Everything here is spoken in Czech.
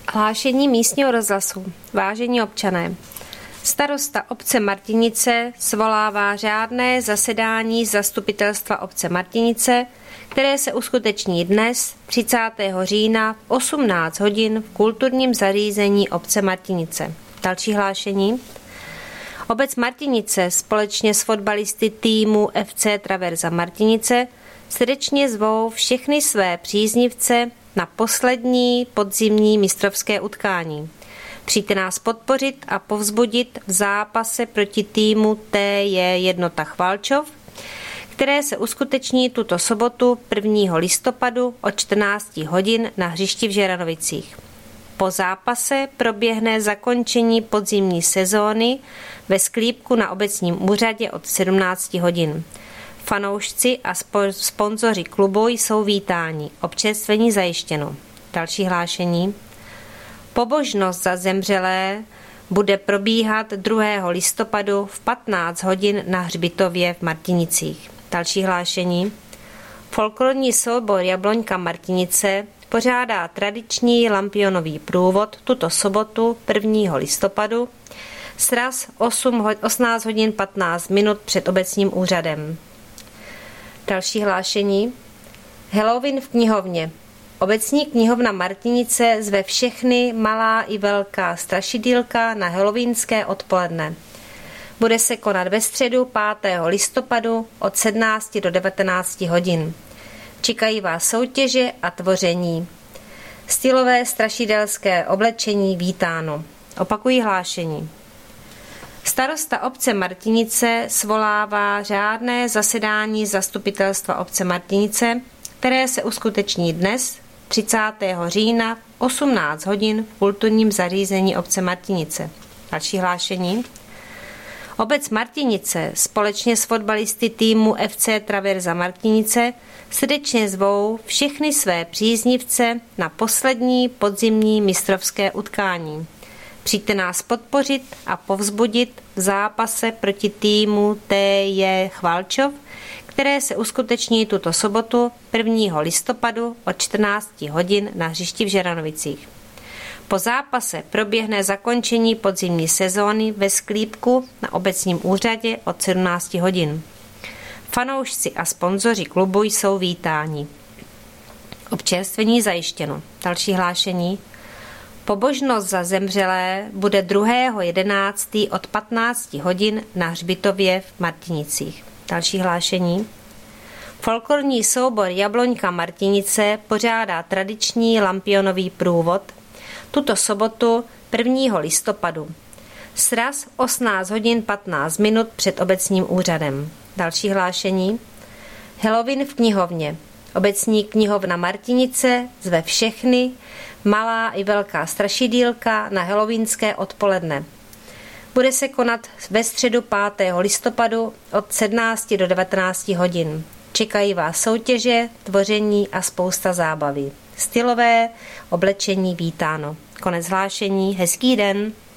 Hlášení místního rozhlasu. Vážení občané, starosta obce Martinice svolává řádné zasedání zastupitelstva obce Martinice, které se uskuteční dnes, 30. října, v 18 hodin v kulturním zařízení obce Martinice. Další hlášení. Obec Martinice společně s fotbalisty týmu FC Traverza Martinice srdečně zvou všechny své příznivce na poslední podzimní mistrovské utkání. Přijďte nás podpořit a povzbudit v zápase proti týmu TJ Jednota Chvalčov, které se uskuteční tuto sobotu 1. listopadu od 14 hodin na hřišti v Žeranovicích. Po zápase proběhne zakončení podzimní sezóny ve sklípku na obecním úřadě od 17 hodin. Fanoušci a sponzoři klubu jsou vítáni. Občerstvení zajištěno. Další hlášení. Pobožnost za zemřelé bude probíhat 2. listopadu v 15 hodin na hřbitově v Martinicích. Další hlášení. Folklorní soubor Jabloňka Martinice pořádá tradiční lampionový průvod tuto sobotu 1. listopadu sraz 18 hodin 15 minut před obecním úřadem. Další hlášení. Halloween v knihovně. Obecní knihovna Martinice zve všechny, malá i velká strašidýlka na halloweenské odpoledne. Bude se konat ve středu 5. listopadu od 17 do 19 hodin. Čekají vás soutěže a tvoření. Stylové strašidelské oblečení vítáno. Opakují hlášení. Starosta obce Martinice svolává řádné zasedání zastupitelstva obce Martinice, které se uskuteční dnes, 30. října, 18 hodin v kulturním zařízení obce Martinice. Další hlášení. Obec Martinice společně s fotbalisty týmu FC Traverza Martinice srdečně zvou všechny své příznivce na poslední podzimní mistrovské utkání. Přijďte nás podpořit a povzbudit v zápase proti týmu TJ Chvalčov, které se uskuteční tuto sobotu 1. listopadu od 14 hodin na hřišti v Žeranovicích. Po zápase proběhne zakončení podzimní sezóny ve sklípku na obecním úřadě od 17 hodin. Fanoušci a sponzoři klubu jsou vítáni. Občerstvení zajištěno. Další hlášení. Pobožnost za zemřelé bude 2.11. od 15 hodin na hřbitově v Martinicích. Další hlášení. Folklorní soubor Jabloňka Martinice pořádá tradiční lampionový průvod tuto sobotu 1. listopadu. Sraz 18 hodin 15 minut před obecním úřadem. Další hlášení. Halloween v knihovně. Obecní knihovna Martinice zve všechny, malá i velká strašidýlka na halloweenské odpoledne. Bude se konat ve středu 5. listopadu od 17 do 19 hodin. Čekají vás soutěže, tvoření a spousta zábavy. Stylové oblečení vítáno. Konec hlášení. Hezký den.